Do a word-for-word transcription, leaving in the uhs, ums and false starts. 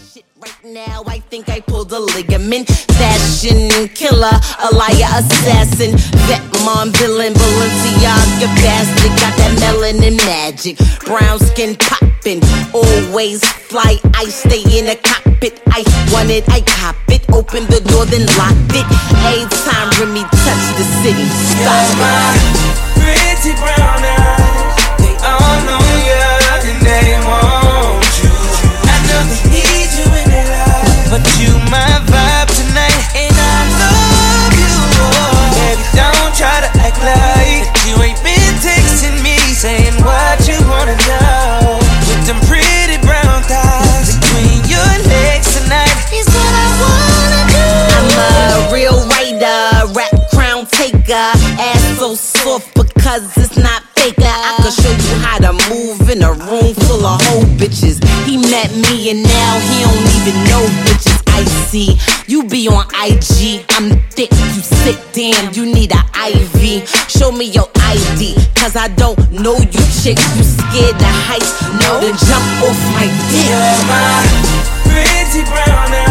shit right now, I think I pulled a ligament. Fashion killer, a liar, assassin, vet mom, villain, Balenciaga bastard. Got that melanin magic, brown skin poppin', always fly. I stay in the cockpit. I want it, I cop it. Open the door, then locked it. Every time Remy touch the city, stop my pretty brown eyes. They all know you and they want you. I know they need you in their life, but you my vibe tonight, and I love you. Baby, don't try to act like you ain't been texting me, saying what you wanna know. With them pretty brown thighs between your legs tonight is what I wanna do. I'm a real writer, rap crown taker. Ass so soft because it's not faker. I could show you how to move in a room full of hoe bitches. He met me and now he don't even know bitches. I see you be on I G. I'm thick, you sick, damn, you need an I V. Show me your I D, cause I don't know you chicks. You scared to heights, know to jump off my dick. You're my pretty brown eyes.